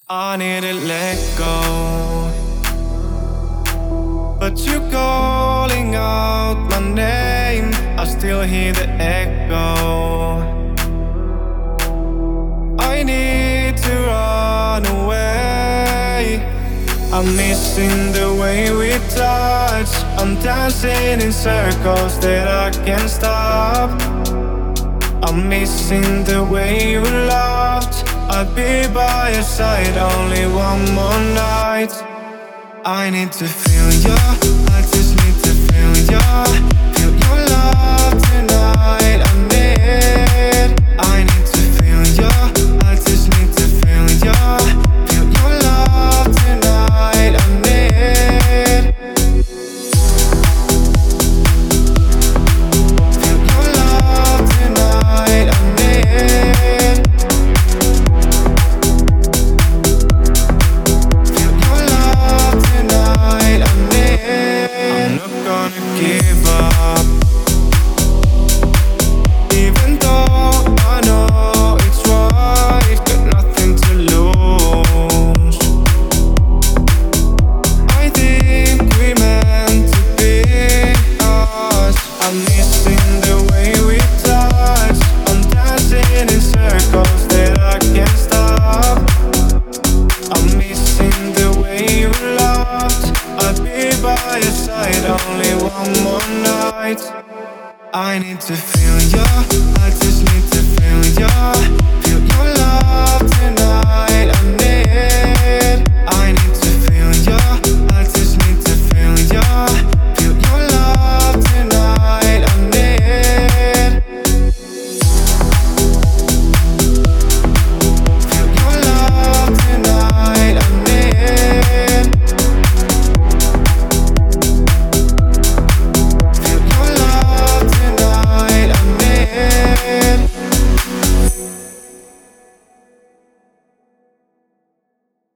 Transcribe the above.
I need to let go, but you're calling out my name. I still hear the echo. I need to run away. I'm missing the way we touch. I'm dancing in circles that I can't stop. I'm missing the way you loved. I'll be by your side only one more night. I need to feel ya, I just need to feel ya. Feel your love tonight, I need to feel ya, I just need to feel ya. Feel your love tonight, I need. Feel your love tonight, I need. Feel your love tonight, I need. I'm not gonna give up, even though I know it's right. Got nothing to lose. I think we meant to be us. I'm missing the way we touch. I'm dancing in circles that I can't stop. I'm missing the way you loved. I'll be by your side only one more night. I need to feel ya,